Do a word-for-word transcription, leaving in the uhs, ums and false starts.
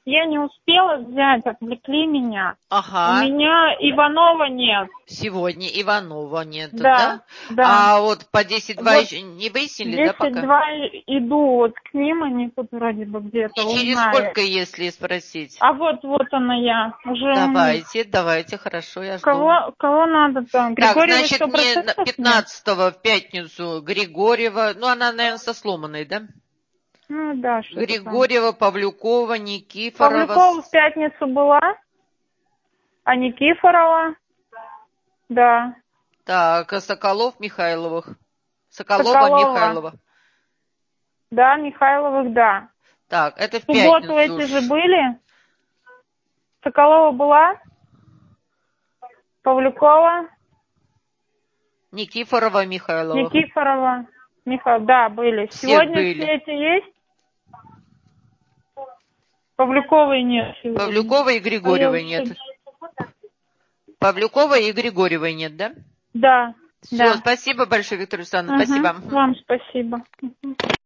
Я не успела взять, отвлекли меня. Ага. У меня Иванова нет. Сегодня Иванова нет, да? Да, да. А вот по десять два Вот еще не выяснили, да, пока? десять два иду вот к ним, они тут вроде бы где-то, И через узнаю. сколько, если спросить? А вот, вот она я, уже у них. Давайте, давайте, хорошо, я жду. Кого, кого надо там? Так, Григорьева значит, сто мне процентов нет? пятнадцатого в пятницу Григорьева, ну, она, наверное, со сломанной, да? Ну да, что-то там. Григорьева, Павлюкова, Никифорова. Павлюкова в пятницу была, а Никифорова, да. Так, а Соколов, Михайловых. Соколова, Соколова, Михайлова. да, Михайловых, да. Так, это в В субботу пятницу. эти же были? Соколова была? Павлюкова? Никифорова, Михайловых. Никифорова? Михаил, да, были. Все Сегодня были. все эти есть? Павлюковой нет сегодня. Павлюковой и А я Григорьевой вообще- нет. Павлюковой и Григорьевой нет, да? Да, Все, да. спасибо большое, Виктория Александровна, Ага, спасибо. вам спасибо.